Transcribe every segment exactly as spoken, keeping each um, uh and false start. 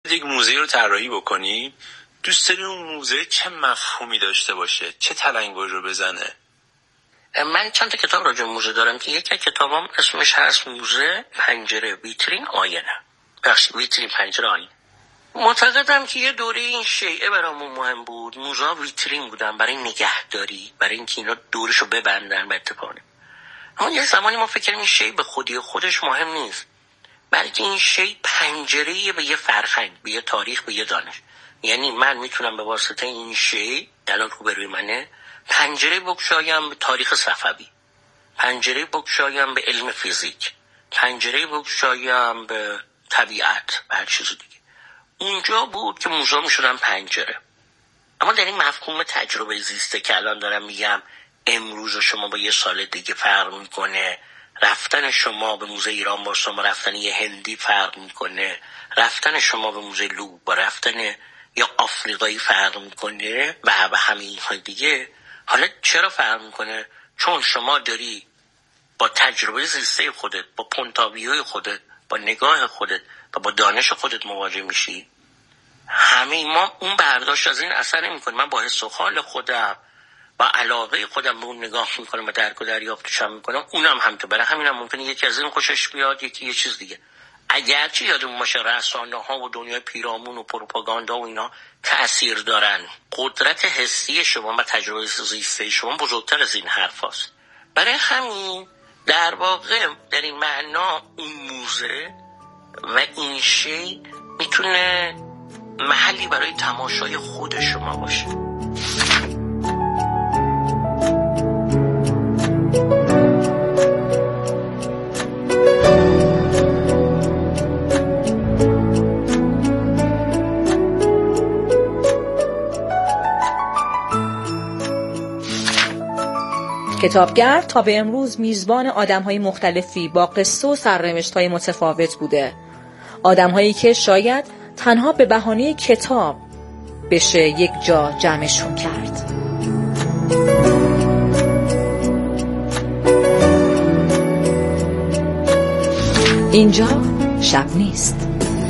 یک موزه رو طراحی بکنی، دوست داری اون موزه چه مفهومی داشته باشه، چه تلنگری رو بزنه؟ من چند تا کتاب راجع به موزه دارم که یکی از کتابام اسمش هست موزه، پنجره، ویترین، آینه. بخش ویترین، پنجره، آینه. معتقدم که یه دوره این شیعه برامون مهم بود. موزه ویترین بودن برای نگهداری، برای اینکه اینا دورشو ببندن به اتفاقی. اما یه زمانی ما فکر کنیم این شی به خودی خودش مهم نیست، بلکه این شی پنجره‌ای به یه فرهنگ، به یه تاریخ، به یه دانش. یعنی من میتونم به واسطه این شی الان روبروی منه پنجره بگشایم به تاریخ صفوی، پنجره بگشایم به علم فیزیک، پنجره بگشایم به طبیعت و هر چیز دیگه. اونجا بود که موزه میشدن پنجره. اما در این مفهوم تجربه زیسته که الان دارم میگم، امروز شما با یه سال دیگه فرق میکنه، رفتن شما به موزه ایران با شما رفتن یه هندی فرق میکنه، رفتن شما به موزه لوبر با رفتن یا آفریقایی فرق میکنه و به همین های دیگه. حالا چرا فرق میکنه؟ چون شما داری با تجربه زیسته خودت، با پونتاویوی خودت، با نگاه خودت و با دانش خودت مواجه میشی. همه ما اون برداشت از این اثر نمیکنه. من با حس و حال خودم با علاقه خودم به اون نگاه میکنم و درک و دریافتشم میکنم، اونم همینطور. برای همینم ممکنه یکی از این خوشش بیاد، یکی یه چیز دیگه. اگرچه یادمون باشه رسانه ها و دنیای پیرامون و پروپاگاندا و اینا تأثیر دارن، قدرت حسی شما و تجربه زیسته شما بزرگتر از این حرف هست. برای همین در واقع در این معنا اون موزه و این شی میتونه محلی برای تماشای خود شما باشه. کتابگر تا به امروز میزبان آدم‌های مختلفی با قصه و سرنوشت‌های متفاوت بوده. آدم‌هایی که شاید تنها به بهانه کتاب بشه یک جا جمعشون کرد. اینجا شب نیست.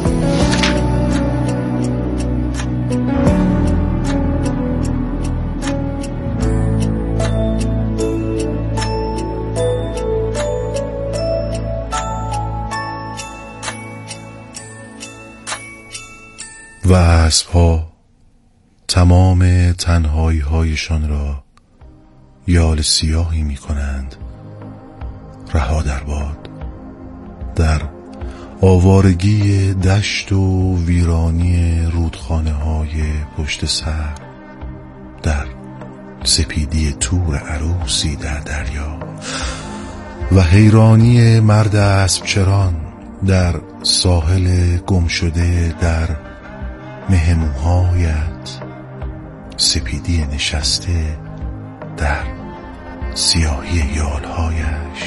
و اسب‌ها تمام تنهایی هایشان را یال سیاهی می کنند، رها در باد، در آوارگی دشت و ویرانی رودخانه های پشت سر، در سپیدی تور عروسی در دریا و حیرانی مرد اسب چران در ساحل گم شده، در مهموهایت سپیدی نشسته، در سیاهی یالهایش.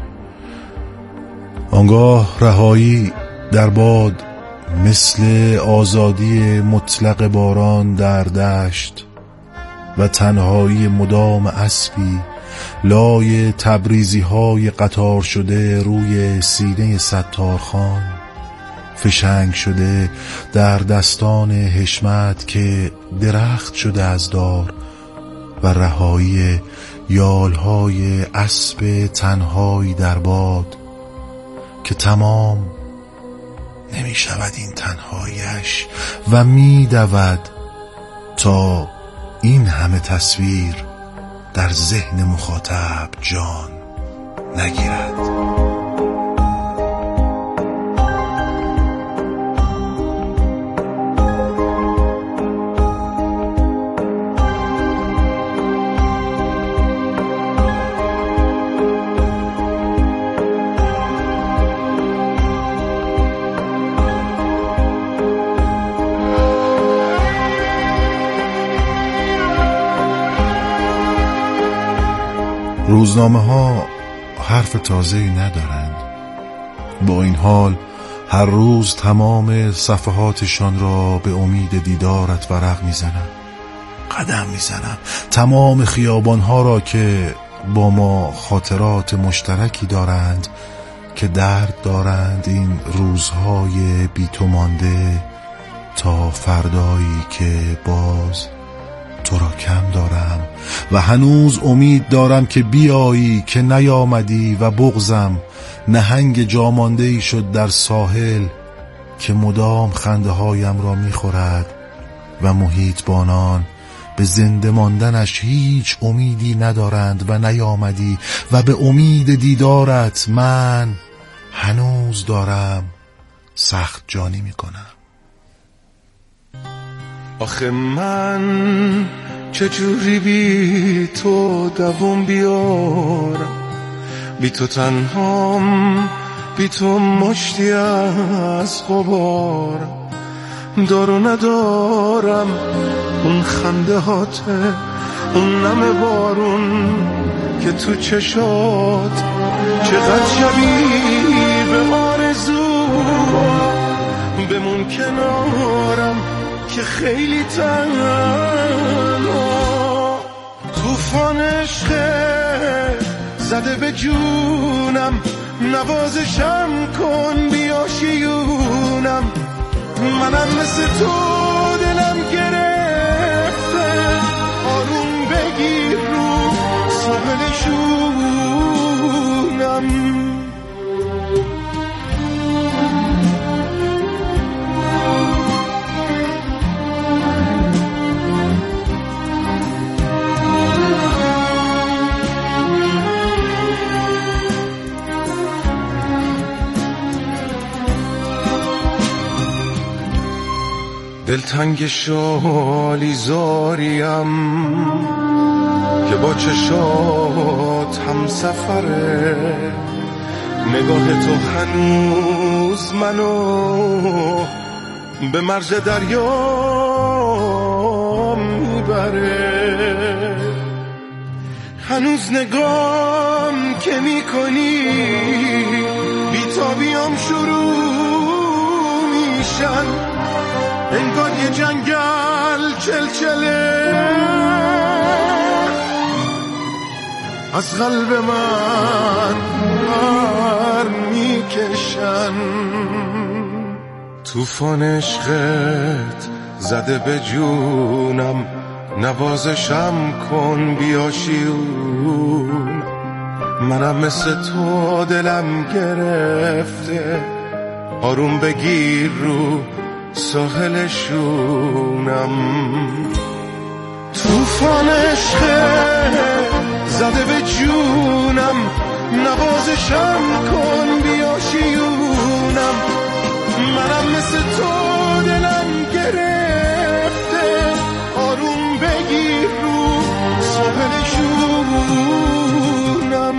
آنگاه رهایی در باد مثل آزادی مطلق باران در دشت و تنهایی مدام اسبی لای تبریزی های قطار شده روی سینه ستارخان، فشنگ شده در دستان حشمت که درخت شده از دار، و رهایی یالهای اسب تنهایی در باد که تمام نمی شود این تنهایش و می دود تا این همه تصویر در ذهن مخاطب جان نگیرد. روزنامه ها حرف تازه‌ای ندارند. با این حال هر روز تمام صفحاتشان را به امید دیدارت ورق میزنم، قدم میزنم تمام خیابانها را که با ما خاطرات مشترکی دارند، که درد دارند این روزهای بی تو مانده فردایی که باز تو را کم دارم و هنوز امید دارم که بیایی که نیامدی و بغضم نهنگ جاماندهی شد در ساحل که مدام خنده هایم را میخورد و محیط بانان به زنده ماندنش هیچ امیدی ندارند و نیامدی و به امید دیدارت من هنوز دارم سخت جانی میکنم. آخه من چجوری بی تو دوام بیارم، بی تو تنهام، بی تو مشتی از غبار، دارو ندارم اون خنده هاته، اون نم بارون که تو چشات، چقدر شبیه به آرزو، بمون کنارم که خیلی تنها. طوفان عشق زده به جونم، نوازشم کن بیا شیونم، منم مثل تو دلم گرفته، آروم بگیر رو ساحل شونم. دلتنگ شالی زاریم که با چشات هم سفره، نگاه تو هنوز منو به مرز دریا میبره، هنوز نگام که میکنی بیتابیام شروع میشن، انگار یه جنگل چلچله از قلب من پر میکشن. طوفان عشقت زده به جونم، نوازشم کن بیا شیون، منم مثل تو دلم گرفته، آروم بگیر رو ساحل شونم. طوفان عشق زده به جونم، نوازشم کن بیا شیونم، منم مثل تو دلم گرفته، آروم بگیر رو ساحل شونم.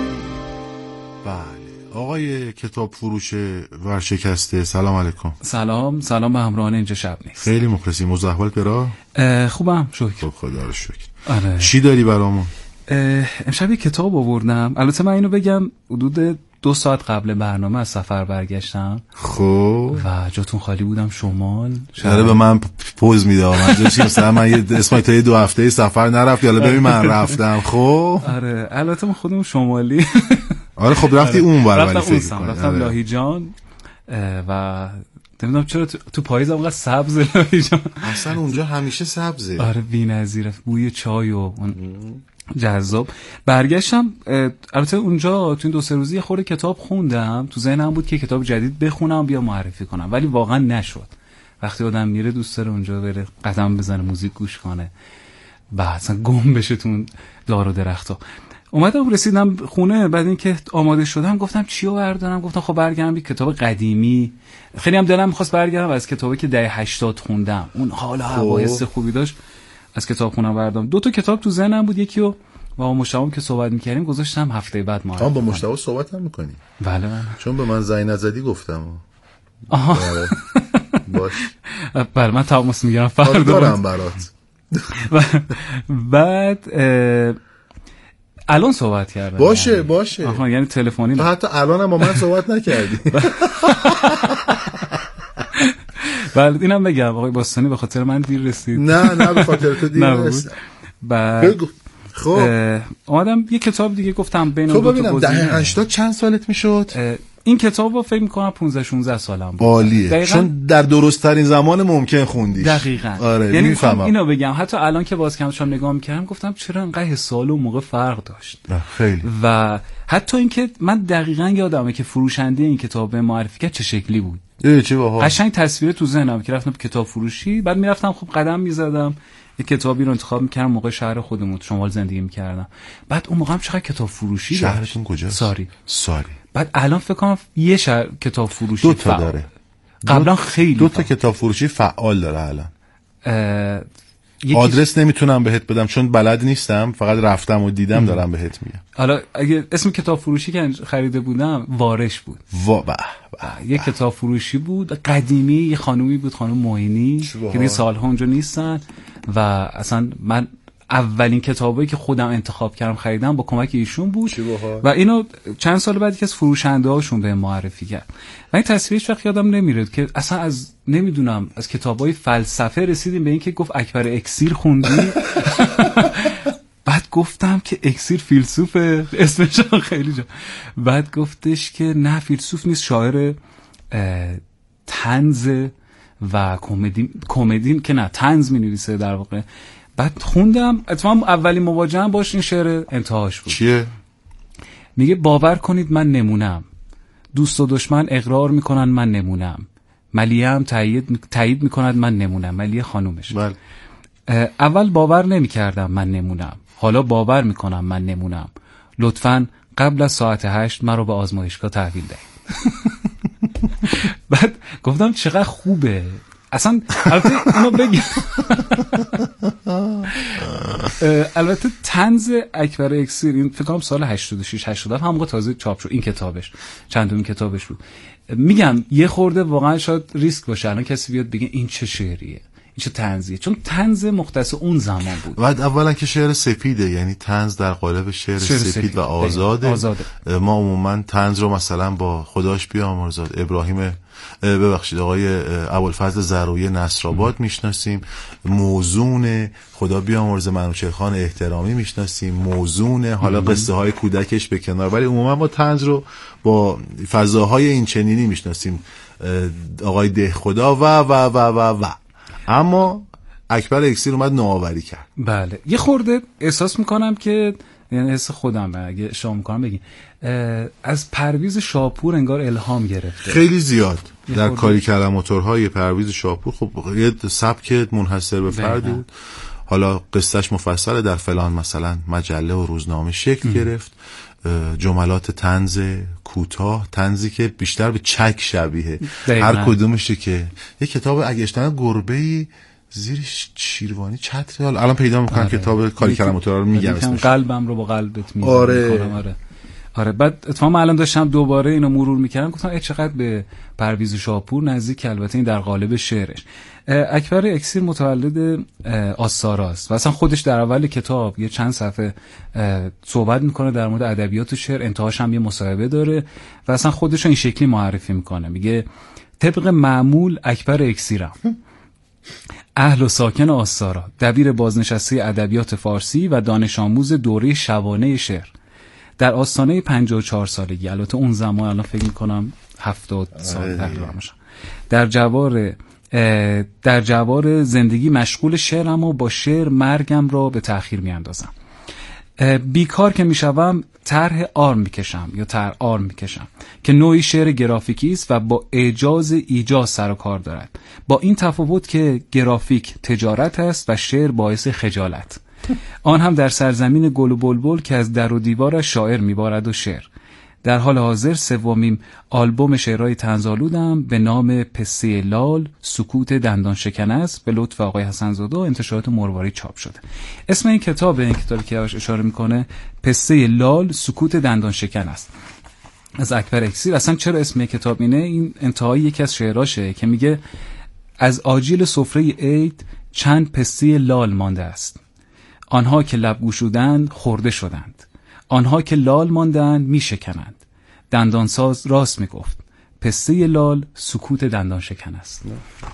آقای کتاب فروش ورشکسته، سلام علیکم. سلام سلام به همراهان اینجا شب نیست. خیلی مخلصی. مزحول برا خوبم شکر. خب خدا رو شکر. آره. چی داری برامون؟ امشب یک کتاب آوردم. البته من اینو بگم حدود دو ساعت قبل برنامه از سفر برگشتم. خب و جاتون خالی بودم شمال. شاید به من پوز میده من چی مثلا من یه اسمای تا یه دو هفته سفر نرفت، یالا ببین من رفتم. خب آره البته من خودم شمالی. آره خب رفتی اون ور ولی فکر کنم رفتم لاهیجان و نمیدونم چرا تو, تو پاییز هم قد سبز لاهیجان. اصلا اونجا همیشه سبزه. آره بی‌نظیره، بوی چای و اون جذاب. برگشتم البته اونجا تو این دو سه روزی یه خورده کتاب خوندم، تو ذهنم بود که کتاب جدید بخونم بیا معرفی کنم، ولی واقعا نشد. وقتی آدم میره دوست داره اونجا بره قدم بزنه، موزیک گوش کنه، بعد اصلا گم بشه تو اون دار و درختا. اومدم رسیدم خونه، بعد اینکه آماده شدم گفتم چیو بردارم، گفتم خب برگردم یه کتاب قدیمی. خیلی هم دلم می‌خواست برگردم از کتابی که دهه هشتاد خوندم، اون حال و حواس خوبی داشت، از کتاب خونم بردم. دو تا کتاب تو ذهنم بود، یکی رو با مشتاق که صحبت می‌کردیم گذاشتم هفته بعد معرفی. آها با مشتاق صحبت هم می‌کنی؟ بله من. چون به من زنگ نزدی گفتم. آها باش. بله من تماس میگیرم فردا دارم برات. بعد الان صحبت کردم. باشه یعنی. باشه. آها یعنی تلفنی. تو حتی الان هم با من صحبت نکردی. بله اینم بگم آقای باستانی به خاطر من دیر رسید. نه نه به خاطر تو دیر رسید. بعد خب اومدم یه کتاب دیگه گفتم بین تو ببینم دهه هشتاد چند سالت میشد؟ این کتاب رو فکر میکنم پانزده شانزده سالم بود. عالیه. دقیقاً... چون در درست ترین زمان ممکن خوندیش. دقیقاً. آره یعنی میفهمم. اینو بگم حتی الان که باز کمشام نگاه میکردم گفتم چرا انقدر حس و موقع فرق داشت. خیلی. و حتی اینکه من دقیقاً یادمه که فروشنده این کتاب معرفی کرد چه شکلی بود. چه باحال. قشنگ تصویر تو ذهنم که رفتم کتاب فروشی، بعد میرفتم خب قدم میزدم یه کتابی رو انتخاب میکردم موقع شهر خودمون شمال زندگی میکردم. بعد اون موقع هم چقدر کتاب فروشی داشت. شهرتون کجاست؟ ساری. ساری. بعد الان فکر کنم یه شهر کتاب فروشی دو تا فعال داره. قبلا خیلی دو تا کتاب فروشی فعال داره الان. یکی... آدرس نمیتونم بهت بدم چون بلد نیستم، فقط رفتم و دیدم دارم بهت میگم. حالا اگه اسم کتاب فروشی که خریده بودم وارش بود. وا به یه کتاب فروشی بود قدیمی، یه خانومی بود، خانم معینی که دیگه سالها اونجا نیستن و اصلا من اولین کتابایی که خودم انتخاب کردم خریدم با کمک ایشون بود و اینو چند سال بعد که از فروشنده هاشون به معرفی کرد و این تصویرش وقت یادم نمیره که اصلا از نمیدونم از کتابای فلسفه رسیدیم به این که گفت اکبر اکسیر خوندی. بعد گفتم که اکسیر فیلسوفه، اسمش خیلی جا. بعد گفتش که نه فیلسوف نیست، شاعر طنز و کمدی کمدی که نه طنز می‌نویسه در واقع. بعد خوندم، اتفاقا اولین مواجهه‌ام باش این شعر انتهاش بود. چیه؟ میگه باور کنید من نمونم، دوست و دشمن اقرار میکنن من نمونم، ملیه هم تایید تایید میکند من نمونم. ملیه خانومش. بله. اول باور نمیکردم من نمونم، حالا باور میکنم من نمونم، لطفاً قبل از ساعت هشت من رو به آزمایشگاه تحویل دهید. بعد گفتم چقدر خوبه اصلا. البته اینو بگم البته طنز اکبر اکسیر این فکر کنم سال هشتاد و شش هشتاد هم موقع تازه چاپ شد این کتابش، چندمین کتابش بود. میگم یه خورده واقعا شاید ریسک باشه الان کسی بیاد بگه این چه شعریه، این چه طنزیه، چون طنز مختص اون زمان بود. بعد اولا که شعر سپیده، یعنی طنز در قالب شعر, شعر سپید, سپید و آزاده. آزاده. ما عموما طنز رو مثلا با خداش بیامرزاد ابراهیم ببخشید آقای ابوالفضل زرویه نصرآباد میشناسیم، موزون خدا بیامرزه منوچهر احترامی میشناسیم، موزون حالا قصه های کودکش به کنار، ولی عموما ما طنز رو با فضاهای این چنینی میشناسیم، آقای ده خدا و و و و و اما اکبر اکسیر اومد نوآوری کرد. بله یه خورده احساس میکنم که یعنی حس خودم اگه اشاره میکنم بگیم از پرویز شاپور انگار الهام گرفته خیلی زیاد در کاری کلام موتورهای پرویز شاپور. خب یه سبک منحصر به فرد بود، حالا قصهش مفصله، در فلان مثلا مجله و روزنامه شکل ام. گرفت. جملات طنز کوتاه، طنزی که بیشتر به چک شبیه دقیقا. هر کدومشه که یه کتاب اگه اشتباه گربه‌ای زیرش شیروانی چتر الان پیدا میکنم. آره. کتاب کاری کلام موتورها رو میگم اسمش، قلبم رو با قلبت میگم. آره. آره آره. بعد اتفاقا الان داشتم دوباره اینو مرور میکردم گفتم ای چقدر به پرویز شاپور نزدیک، البته این در قالب شعرش. اکبر اکسیر متولد آستاراست و اصلا خودش در اول کتاب یه چند صفحه صحبت میکنه در مورد ادبیات و شعر، انتهاش هم یه مصاحبه داره و اصلا خودش این شکلی معرفی میکنه. میگه طبق معمول اکبر اکسیرم، اهل و ساکن آستارا، دبیر بازنشسته ادبیات فارسی و دانش آموز دوره شبانه شعر. در آستانه پنجاه و چهار سالگی، البته اون زمان الان فکر میکنم هفتاد سال تقریبا باشه، در جوار در جوار زندگی مشغول شعرم و با شعر مرگم را به تأخیر میاندازم. بیکار که میشوم طرح آرم میکشم یا طرح آرم میکشم که نوعی شعر گرافیکی است و با اعجاز ایجاز سر و کار دارد، با این تفاوت که گرافیک تجارت است و شعر باعث خجالت. آن هم در سرزمین گل و بلبل که از در و دیوارش شاعر میبارد و شعر. در حال حاضر سومین آلبوم شعرهای طنزآلودم به نام پسته لال سکوت دندان شکن است به لطف آقای حسن‌زاده و انتشارات مرواری چاپ شده. اسم این کتاب این کتابی که اشاره میکنه پسته لال سکوت دندان شکن است از اکبر اکسیر. اصلا چرا اسم این کتاب اینه؟ این انتهای یکی از شعراشه که میگه از آجیل سفره عید چند پسته لال مانده است، آنها که لب گشودند خورده شدند، آنها که لال ماندند می شکنند. دندانساز راست می گفت، پسته لال سکوت دندان شکن است.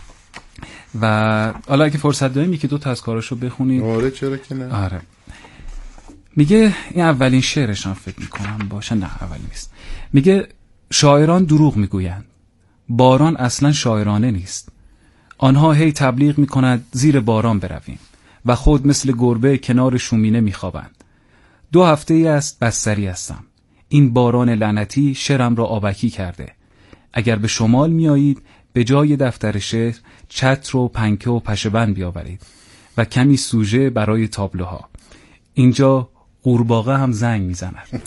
و حالا اگه فرصت داریم یکی دو تا از کاراشو بخونید. آره چرا که نه. آره. میگه این اولین شعرش هم فکر میکنم باشه، نه اولی نیست. میگه شاعران دروغ میگویند. باران اصلا شاعرانه نیست. آنها هی تبلیغ میکنند زیر باران برویم و خود مثل گربه کنار شومینه میخوابند. دو هفته ای است بستری هستم. این باران لعنتی شعرم را آبکی کرده. اگر به شمال میایید به جای دفتر شعر چتر و پنکه و پشه‌بند بیاورید و کمی سوژه برای تابلوها. اینجا قورباغه هم زنگ میزند.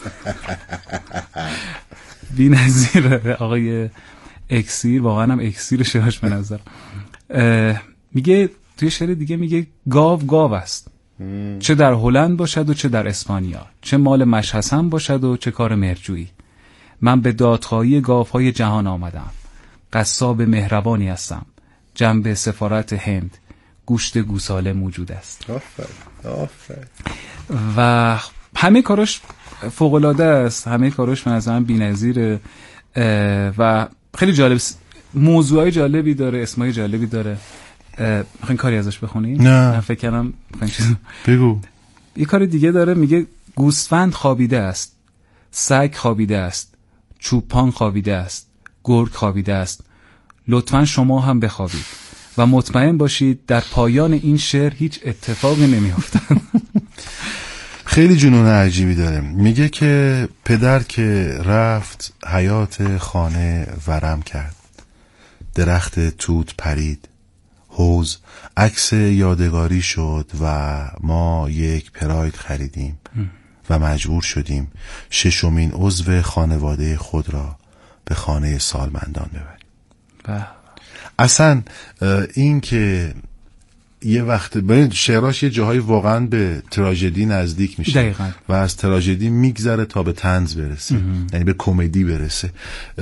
بی‌نظیر آقای اکسیر، واقعا هم اکسیر شعرش به نظر. میگه توی شعر دیگه میگه گاو گاو است، چه در هلند باشد و چه در اسپانیا، چه مال مشحسن باشد و چه کار مرجویی. من به دادخواهی گاوهای جهان آمدم. قصاب مهربانی هستم. جنب سفارت هند گوشت گوساله موجود است. آفرین آفرین. و همه کاراش فوق‌العاده است، همه کاراش به نظرم بی‌نظیره و خیلی جالب، موضوعای جالبی داره، اسمای جالبی داره. میخواین کاری ازش بخونیم؟ نه فکر کنم بگو. یه کار دیگه داره، میگه گوسفند خوابیده است، سگ خوابیده است، چوپان خوابیده است، گرگ خوابیده است. لطفاً شما هم بخوابید و مطمئن باشید در پایان این شعر هیچ اتفاقی نمیافتد. خیلی جنون عجیبی داره. میگه که پدر که رفت حیات خانه ورم کرد، درخت توت پرید، حوض عکس یادگاری شد و ما یک پراید خریدیم و مجبور شدیم ششمین عضو خانواده خود را به خانه سالمندان ببریم. اصلا این که یه وقت ببین شعراش یه جاهای واقعا به تراژدی نزدیک میشه دقیقاً. و از تراژدی میگذره تا به طنز برسه، یعنی به کمدی برسه.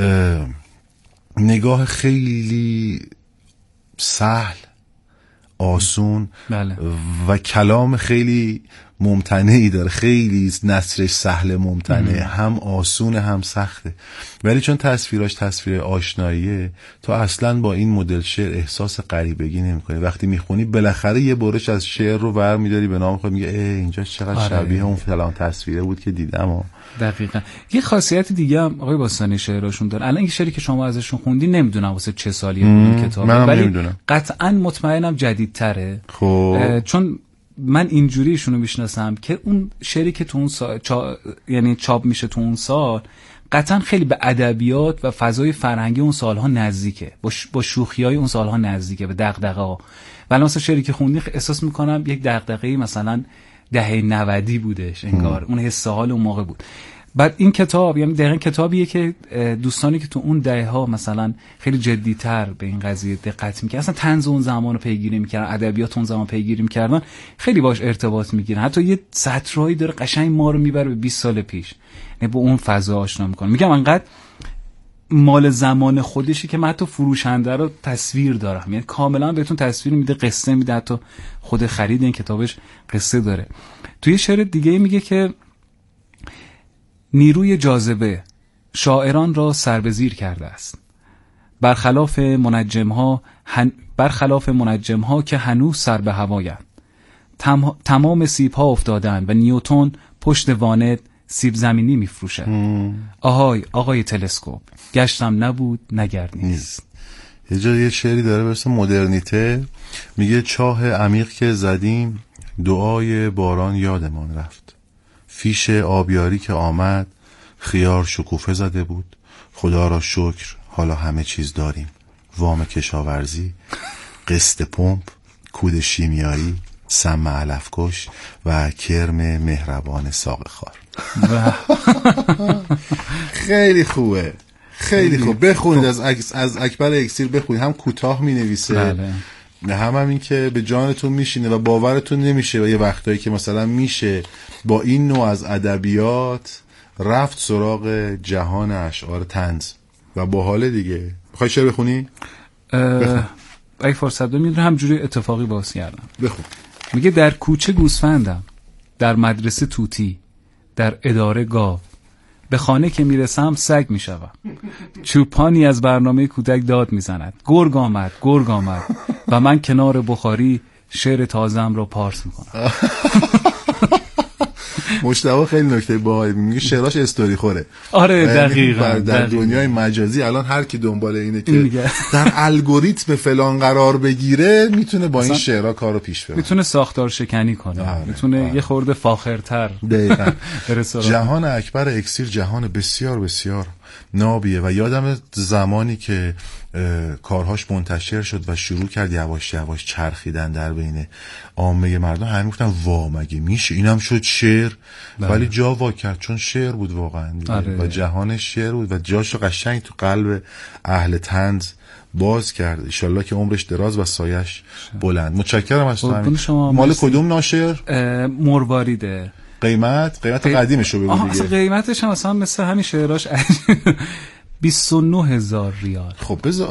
نگاه خیلی سهل، آسون، بله. و کلام خیلی ممتنعی داره، خیلی نثرش سهل ممتنع، هم آسون هم سخته، ولی چون تصویراش تصویر آشناییه تو اصلا با این مدل شعر احساس غریبگی نمی‌کنی. وقتی میخونی بالاخره یه برش از شعر رو برمی‌داری به نام خود، میگه اینجا چقدر آره. شبیه اون فلان تصویره بود که دیدم. و دقیقاً یه خاصیت دیگه هم آقای باستانی شعراشون داره. الان این شعری که شما ازشون خوندی نمیدونم واسه چه سالیه بود این کتاب، ولی نمیدونم. قطعاً مطمئنم جدیدتره. خب چون من اینجوریشونو میشناسم که اون شعری که تو اون سال چا... یعنی چاپ میشه تو اون سال قطعا خیلی به ادبیات و فضای فرهنگی اون سالها نزدیکه، با, ش... با شوخیای اون سالها نزدیکه، به دغدغه‌ها. ولی مثلا شعری که خوندی احساس میکنم یک دغدغه‌ای مثلا دهه نودی بودش انگار، اون حس حال اون موقع بود. بعد این کتاب یعنی دقیقاً کتابیه که دوستانی که تو اون دهه ها مثلا خیلی جدی‌تر به این قضیه دقت می‌کردن، اصلا طنز اون زمان رو پیگیری می‌کردن، ادبیات اون زمان پیگیری می‌کردن، خیلی باش ارتباط می‌گیرن. حتی یه سطرهایی داره قشنگ ما رو میبره به بیست سال پیش، یعنی با اون فضا آشنا می‌کنه. میگم انقدر مال زمان خودشی که من حتی فروشنده رو تصویر دارم، یعنی کاملا بهتون تصویر میده، قصه میده، حتی خود خرید این کتابش قصه داره. توی شعر دیگه میگه که نیروی جاذبه شاعران را سربزیر کرده است، برخلاف منجم‌ها هن... برخلاف منجم‌ها که هنوز سر به هوایند. تم... تمام سیب‌ها افتادند و نیوتن پشت وانت سیب زمینی میفروشد. آهای آقای تلسکوپ، گشتم نبود نگرد نیست. یه جا یه شعری داره برسه مدرنیته، میگه چاه عمیق که زدیم دعای باران یادمان رفت، فیش آبیاری که آمد خیار شکوفه زده بود، خدا را شکر حالا همه چیز داریم، وام کشاورزی، قسط پمپ، کود شیمیایی، سم علفکش و کرم مهربان ساق خار. خیلی خوبه، خیلی خوب. بخونید از اکس، از اکبر اکسیر بخونید، هم کوتاه می نویسه بله. هم هم این که به جانتون میشینه و باورتون نمیشه، و یه وقتایی که مثلا میشه با این نوع از ادبیات رفت سراغ جهان اشعار طنز و باحال دیگه. میخوای شعر بخونی؟ بخون. اگه فرصت دارم میدونم همجوری اتفاقی باز کردم. بخون. میگه در کوچه گوسفندم، در مدرسه توتی، در اداره گاو، به خانه که میرسم سگ میشوم، چوپانی از برنامه کودک داد میزند، گرگ آمد گرگ آمد و من کنار بخاری شعر تازم رو پارس میکنم. مجتبی خیلی نکته باحالی میگه، شعراش استوری خوره. آره دقیقاً. در دنیای مجازی الان هر کی دنبال اینه که در الگوریتم فلان قرار بگیره میتونه با این شعرها کارو پیش ببره، میتونه ساختار شکنی کنه، آره. میتونه آره. یه خورده فاخرتر. دقیقاً. جهان اکبر اکسیر جهان بسیار بسیار نابیه و یادم زمانی که کارهاش منتشر شد و شروع کرد یواش یواش چرخیدن در بین عامه مردم، همه گفتن وا مگه میشه اینم شد شعر؟ بله. ولی جا وا کرد چون شعر بود واقعا آره. و جهان شعر بود و جاشو قشنگ تو قلب اهل طنز باز کرد. انشالله که عمرش دراز و سایش بلند. متشکرم از تو. مال کدوم ناشر؟ مرواریده. قیمت قیمت قدیمشو بگو دیگه. قیمتش هم مثلا مثل همین شعراش بیست و نه هزار ریال. خب بذار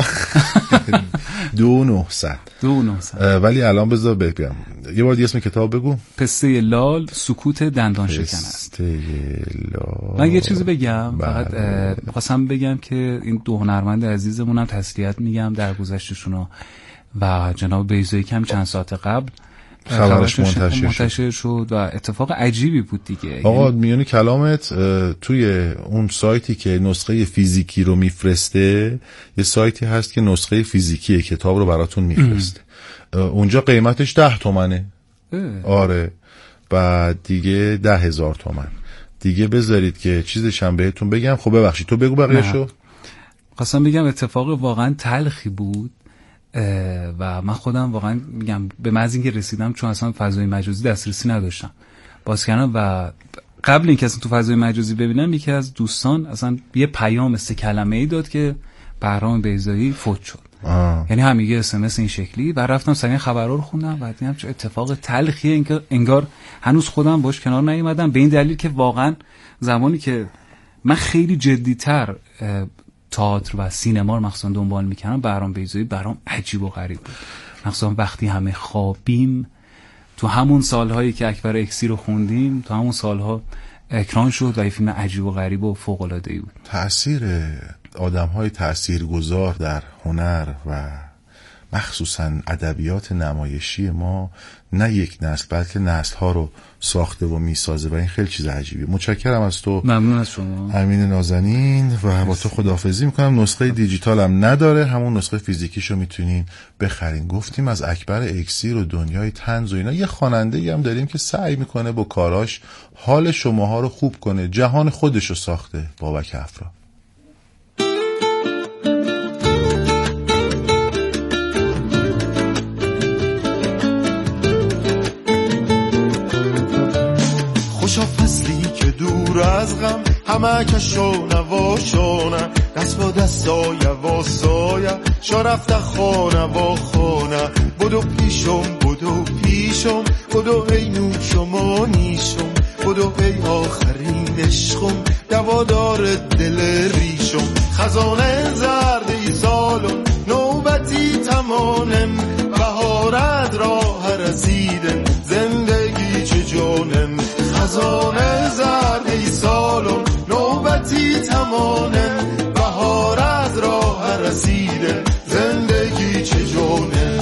دو نهصد دو نهصد ولی الان بذار بگم یه بار دیگه اسم کتاب بگو. پسته لال سکوت دندان شکن است. پسته لال. من یه چیزی بگم بله. فقط می‌خواستم بگم که این دو هنرمند عزیزمونم تسلیت میگم در گذشتشون و جناب بیضایی کم چند ساعت قبل خبرش منتشر, منتشر شد و اتفاق عجیبی بود دیگه. آقا میونی کلامت توی اون سایتی که نسخه فیزیکی رو میفرسته، یه سایتی هست که نسخه فیزیکی کتاب رو براتون میفرسته، اونجا قیمتش ده تومنه. اه. آره بعد دیگه ده هزار تومن دیگه. بذارید که چیزش هم بهتون بگم. خب ببخشید تو بگو بقیه‌شو. خواستم بگم اتفاق واقعا تلخی بود و من خودم واقعا میگم به محض اینکه رسیدم، چون اصلا فضای مجازی دسترسی نداشتم باز کردم و قبل اینکه اصلا تو فضای مجازی ببینم یکی از دوستان اصلا یه پیام سه کلمه‌ای داد که بهرام بیضایی فوت شد. آه. یعنی همین یه اس ام اس این شکلی و رفتم سریع خبرها رو خوندم و دیدم چه اتفاق تلخیه، اینکه انگار هنوز خودم باش کنار نیومدم، به این دلیل که واقعا زمانی که من خیلی جدی‌تر تئاتر و سینما رو مخصوصا دنبال میکنم، بهرام بیضایی برام عجیب و غریب بود. مخصوصا وقتی همه خوابیم، تو همون سالهایی که اکبر اکسیر رو خوندیم، تو همون سالها اکران شد و یه فیلم عجیب و غریب و فوق العاده ای بود. تأثیر آدم‌های تأثیرگذار در هنر و مخصوصا ادبیات نمایشی ما نه یک نسل بلکه نسل‌ها رو ساخته و میسازه و این خیلی چیز عجیبیه. متشکرم از تو. ممنون از شما امین نازنین و با تو خداحافظی میکنم. نسخه دیجیتال هم نداره، همون نسخه فیزیکیشو میتونین بخرین. گفتیم از اکبر اکسیر و دنیای طنز و اینا. یه خواننده‌ای هم داریم که سعی میکنه با کاراش حال شماها رو خوب کنه، جهان خودشو ساخته، بابک افرا. خوشا فصلی که دور از غم همه کشو نواشانه، دست با دستا یواسایه شا رفته خانه با خانه. بدو پیشم بدو پیشم بدو ای نوشم و نیشم، بدو ای آخرین عشقم دوادار دل ریشم. خزانه زرد ای سالم نوبتی تمانم، بهارت راه رسیدم زندگی چه جانم. خزانه زرد ای سالم نوبتی تمانم، بهارت راه رسیدم زندگی چه جانم.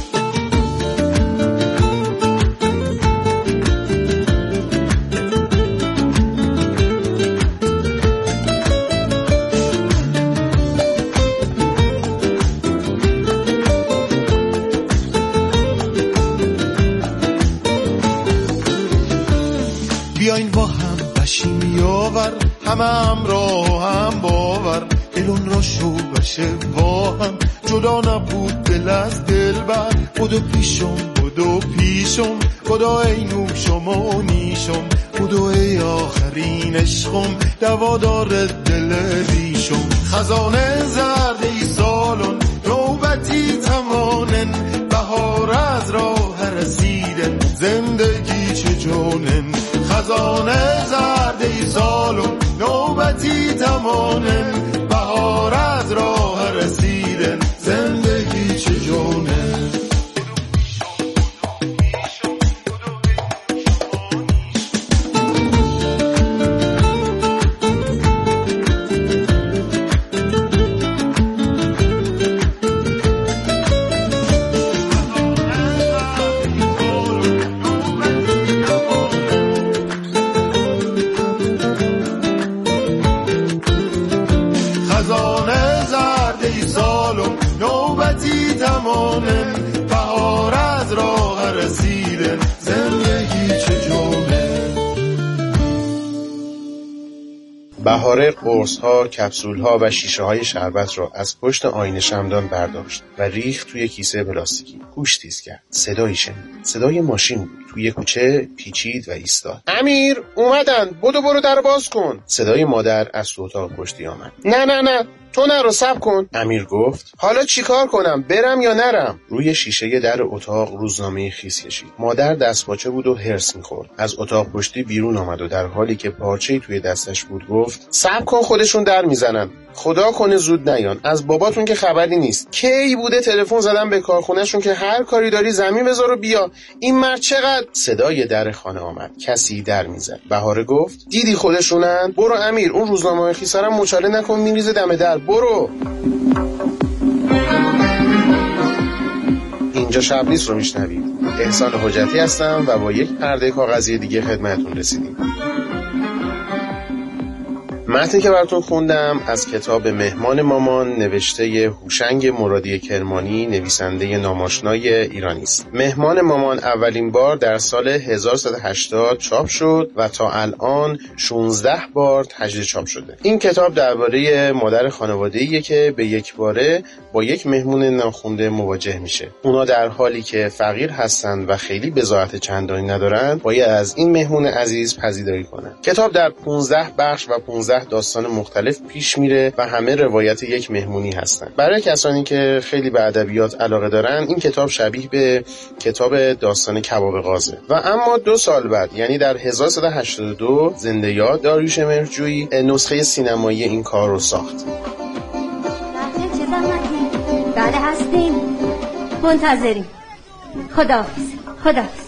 بیاین با هم بشیم یاور، همه همراه هم باور، دلون را شو بشه با هم، جدا نبود دل از دل بر. بدو پیشم بدو پیشم بدو ای نوشم و نیشم، بدو ای آخرین عشقم دوادار دل ریشم. خزانه زرد ای سالون نوبتی تمانن، بهار از راه رسیدن زندگی چه جانن. خزانه زرد ای سالون نوبتی تمانن، بهار از راه رسیدن زندگی چه جانن. بهاره قرص‌ها، کپسول‌ها و شیشه‌های شربت را از پشت آینه شمعدان برداشت و ریخت توی کیسه پلاستیکی. گوش تیز کرد. صدایی شنید. صدای ماشین بود. توی کوچه پیچید و ایستاد. امیر، اومدن. بدو برو در باز کن. صدای مادر از تو اتاق پشتی آمد. نه نه نه، تو نرو، صبر کن. امیر گفت حالا چیکار کنم، برم یا نرم؟ روی شیشه در اتاق روزنامه خیس کشید. مادر دستپاچه بود و هرس می‌خورد. از اتاق پشتی بیرون آمد و در حالی که پارچه‌ای توی دستش بود گفت صبر کن، خودشون در میزنن. خدا کنه زود نیان. از باباتون که خبری نیست. کی بوده تلفن زدم به کارخونه‌شون که هر کاری داری زمین بذار و بیا. این مرد چقدر. صدای در خانه آمد. کسی در میزد. بهاره گفت دیدی خودشونن؟ برو امیر، اون روزنامه خیسارم مچاله نکن، میریزه دم در. برو. اینجا شب نیست رو میشنوید. احسان حجتی هستم و با یک پرده کاغذی دیگه خدمتتون رسیدیم. متنی که براتون خوندم از کتاب مهمان مامان نوشته هوشنگ مرادی کرمانی، نویسنده ناماشنای ایرانی است. مهمان مامان اولین بار در سال هزار و سیصد و هشتاد چاپ شد و تا الان شانزده بار تجدید چاپ شده. این کتاب درباره مادر خانواده‌ایه که به یک باره با یک مهمون ناخوانده مواجه میشه. اونا در حالی که فقیر هستن و خیلی بضاعت چندانی ندارن، باید از این مهمون عزیز پذیرایی کنن. کتاب در پانزده بخش و پانزده داستان مختلف پیش میره و همه روایت یک مهمونی هستن. برای کسانی که خیلی به ادبیات علاقه دارن، این کتاب شبیه به کتاب داستان کباب غازه. و اما دو سال بعد، یعنی در هزار و سیصد و هشتاد و دو، زنده یاد داریوش مهرجویی نسخه سینمایی این کار رو ساخت. بله هستیم، منتظریم. خداحافظ. خداحافظ.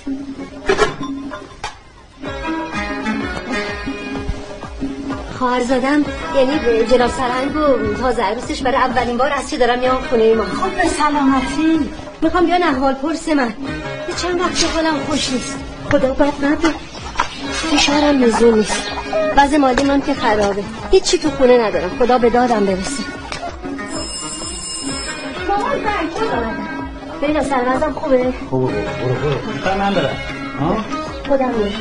خواهرزادم یعنی جناب سرهنگ و تازه عروسش برای اولین بار از چه دارم میام خونه ما. خب به سلامتی. میخوام بیان احوال پرس من. به چند وقت حالم خوش نیست. خدا بد نده. فشارم لزوم نیست. وضع مالی من که خرابه. هیچی تو خونه ندارم. خدا به دادم برسه. مامان برای خود آمدم. ببینم سرمزم خوبه؟ خوبه. برو برو. میخوای من برم. خودم میرم.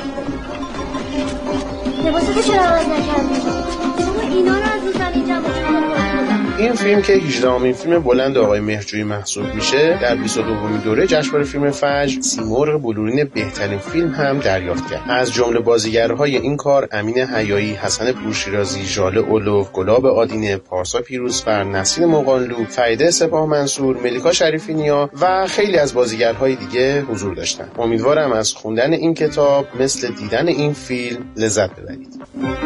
لباساتو چرا عوض نکردی؟ اینا رو از این زمین جمع کنم. این فیلم که هجدهمین فیلم بلند آقای مهرجویی محسوب میشه، در بیست و دومین دوره جشنواره فیلم فجر سیمرغ بلورین بهترین فیلم هم دریافت کرد. از جمله بازیگرهای این کار امین حیایی، حسن پورشیرازی، ژاله اولو، گلاب آدینه، پارسا پیروزفر، نسرین مقانلو، فریده سپاه منصور، ملیکا شریفی نیا و خیلی از بازیگرهای دیگه حضور داشتن. امیدوارم از خوندن این کتاب مثل دیدن این فیلم لذت ببرید.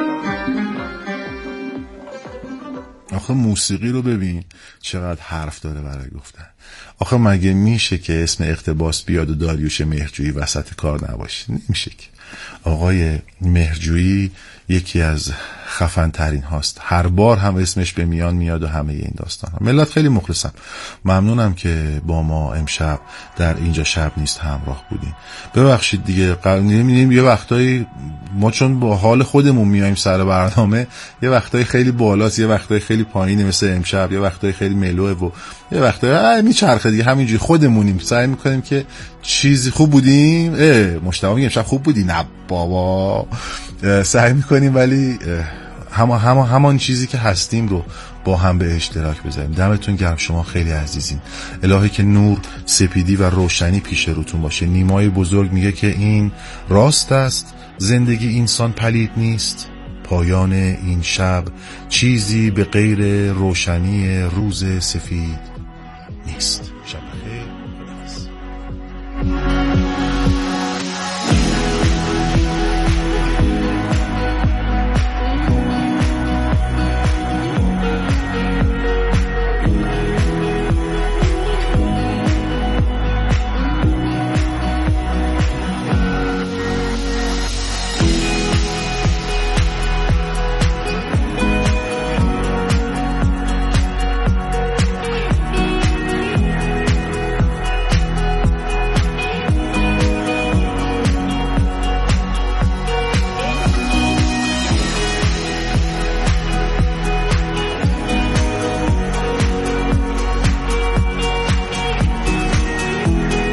آخه موسیقی رو ببین چقدر حرف داره برای گفتن. آخه مگه میشه که اسم اقتباس بیاد و داریوش مهرجویی وسط کار نباشه؟ نمیشه که. آقای مهرجویی یکی از خفن ترین هاست. هر بار هم اسمش به میان میاد و همه این داستان ها. ملت خیلی مخلصم. ممنونم که با ما امشب در اینجا شب نیست همراه بودین. ببخشید دیگه قرنیم یه وقتایی ما چون با حال خودمون میایم سر برنامه، یه وقتایی خیلی بالاست، یه وقتایی خیلی پایینه مثل امشب، یه وقتایی خیلی ملوه و یه وقتایی میچرخه دیگه. همینجوری خودمونیم سعی میکنیم که چیزی خوب بودیم. اه مشتاق میگم امشب خوب بودی؟ نه بابا، سعی میکنیم ولی همان همان همان چیزی که هستیم رو با هم به اشتراک بذاریم. دمتون گرم، شما خیلی عزیزین. الهی که نور، سپیدی و روشنی پیش روتون باشه. نیمای بزرگ میگه که این راست است، زندگی انسان پلید نیست. پایان این شب چیزی به غیر روشنی روز سفید نیست.